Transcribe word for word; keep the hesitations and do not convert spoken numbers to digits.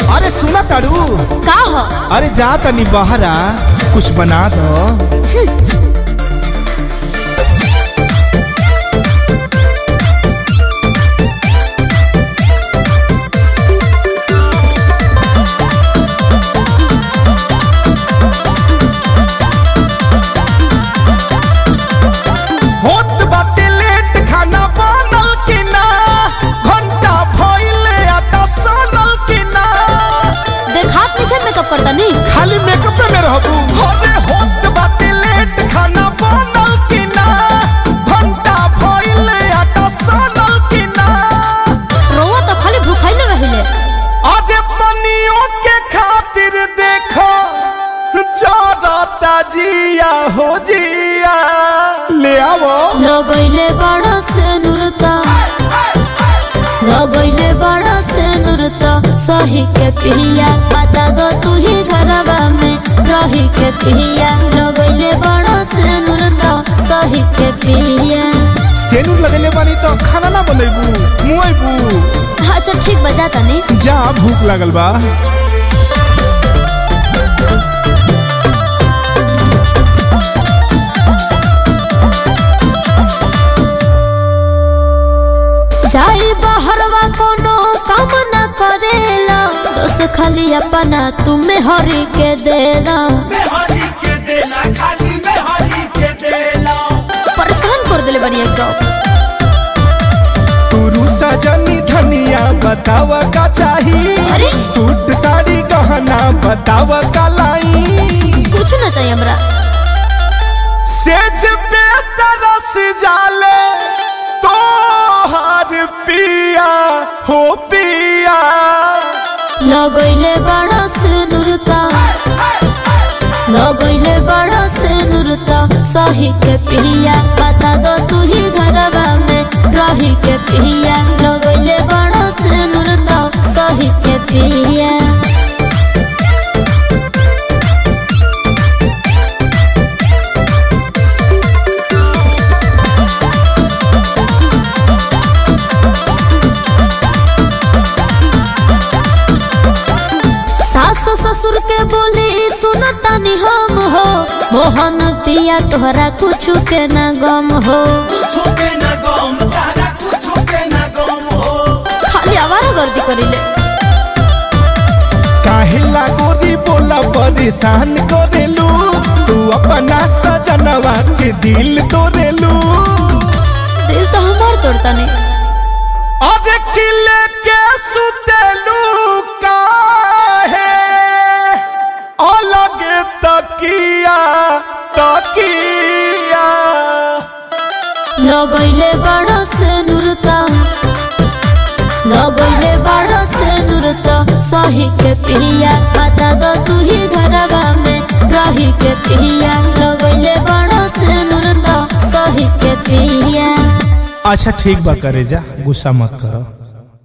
अरे सुना तारू का हो? अरे जा तनी बहरा कुछ बना दो। खाली मेकअप में रहबू। अरे होत बाटे लेट खाना बनल कि ना, घंटा भइले आटा सनल कि ना। रोवा तो खाली भूखाइले रहिले। आज पनियों के खातिर देखो जरता जिया हो जिया। ले आवो लगइले बड़ा से नुरता, लगइले बड़ा से नुरता सही के पिया। बता दो तू ही घरवा में रही के पिया। लगइले बड़ा से नुरता सही के पिया। सेनुर लगले बानी तो खाना ना बनैबू मुआइबू। अच्छा ठीक बजा तनी जा भूख लागल बा। जाई बाहरवा कोनो काम न करेला, दोस खाली अपना तुम्हें हरी के देला। मैं हरी के देला, खाली मैं हरी के देला। परेशान कर देले बनी एकदम। तू सजनी धनिया बतावा का चाही। अरे सूट साड़ी गहना बतावा का लाई। कुछ न चाहिए हमरा। सेज पे तरस जाले तो हर पिया हो पिया। लगइले बड़ा से नुरता, लगइले बड़ा से नुरता सही के पिया। बता दो तू ही घरवा में रही के पिया। लगइले बड़ा से नुरता सही के पिया। ससुर के बोली सुनता नि हम हो। मोहन पिया तोहरा कुछ के न गम हो। कुछ के न गम, तारा कुछ के न गम हो। खाली आवारा गर्दी करिले। काहे लागोरी बोला परेशान करेलू। तू अपना सजनवा के दिल तोड़ेलू। दिल तो हमार तोड़ता नहीं। अरे किले के सुतेलू काहे अलग तकिया तकिया। लगइले बड़ा से नुरता, लगइले बड़ा से नुरता सही के पिया। बता दो तू ही घरवा में रही के पिया। लगइले बड़ा से नुरता सही के पिया। अच्छा ठीक बा करे जा, गुस्सा मत करो।